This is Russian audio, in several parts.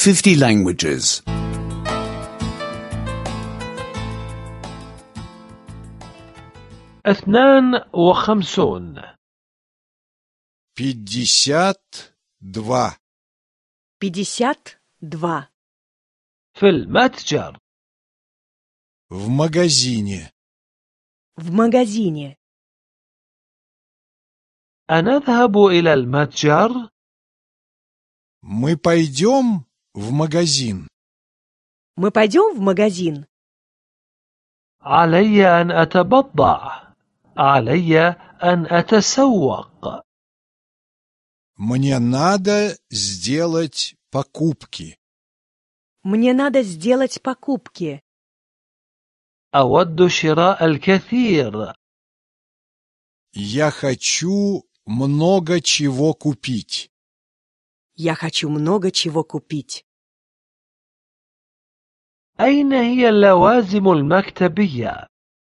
50 languages. 52 52 52. في المتجر. в магазине. В магазине. أنذهب إلى المتجر؟ Мы пойдем в магазин. Мы пойдем в магазин? علي أن أتبضع. علي أن أتسوق. Мне надо сделать покупки. Мне надо сделать покупки. أود شراء الكثير. Я хочу много чего купить. Я хочу много чего купить. أين هي اللوازم المكتبية؟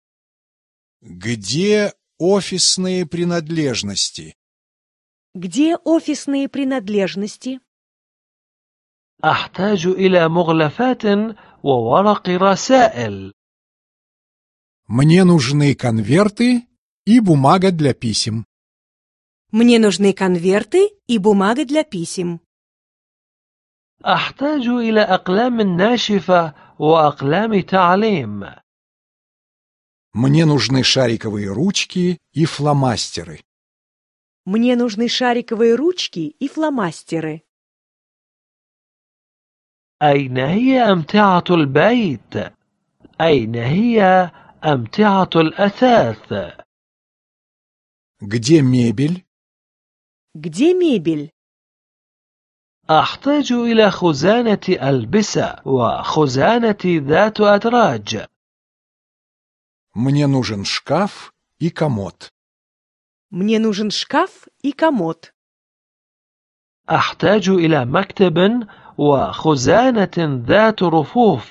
Где офисные принадлежности? Где офисные принадлежности? أحتاج إلى مغلفات وورق رسائل. Мне нужны конверты и бумага для писем. Мне нужны конверты и бумага для писем. أحتاج إلى أقلام ناشفة وأقلام تعليم. Мне нужны шариковые ручки и фломастеры. Мне нужны шариковые ручки и фломастеры. أين هي أمتعة البيت؟ أين هي أمتعة الأثاث؟ Где мебель? Где мебель? أحتاج إلى خزانة ألبسة وخزانة ذات أدراج. Мне нужен шкаф и комод. Мне нужен шкаф и комод. أحتاج إلى مكتب وخزانة ذات رفوف.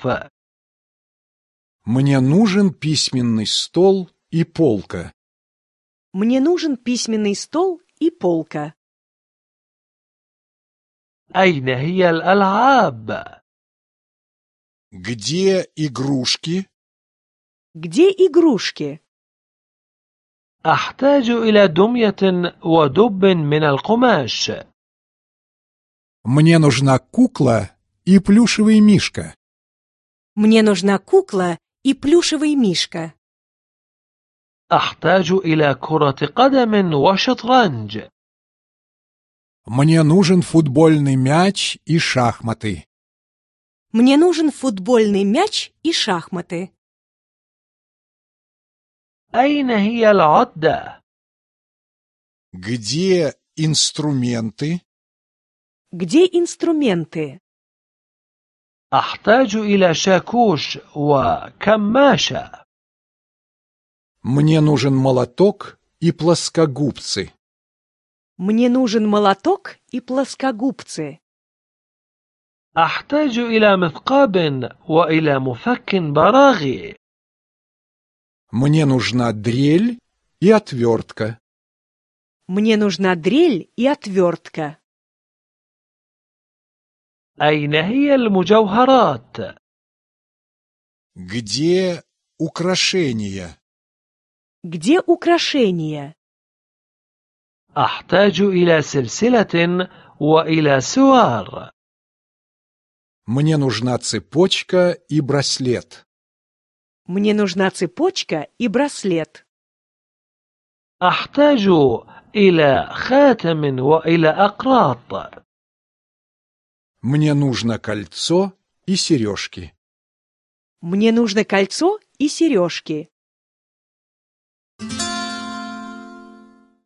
Мне нужен письменный стол и полка. Мне нужен письменный стол и полка. أين هي الألعاب؟ Где игрушки? Где игрушки? أحتاج إلى دمية ودب من القماش. Мне нужна кукла и плюшевый мишка. Мне нужна кукла и плюшевый мишка. أحتاج إلى كرة قدم وشطرنج. Мне нужен футбольный мяч и шахматы. Мне нужен футбольный мяч и шахматы. أين هي العدة؟ Где инструменты? Где инструменты? أحتاج إلى شاكوش وكماشة. Мне нужен молоток и плоскогубцы. Мне нужен молоток и плоскогубцы. أحتاج إلى مثقاب وإلى مفك براغي. Мне нужна дрель и отвертка. Мне нужна дрель и отвертка. أين هي المجوهرات؟ Где украшения? Где украшения? أحتاج إلى سلسلة وإلى سوار. Мне нужна цепочка и браслет. Мне нужна цепочка и браслет. أحتاج إلى خاتم وإلى أقراط. Мне нужно кольцо и сережки. Мне нужно кольцо и сережки.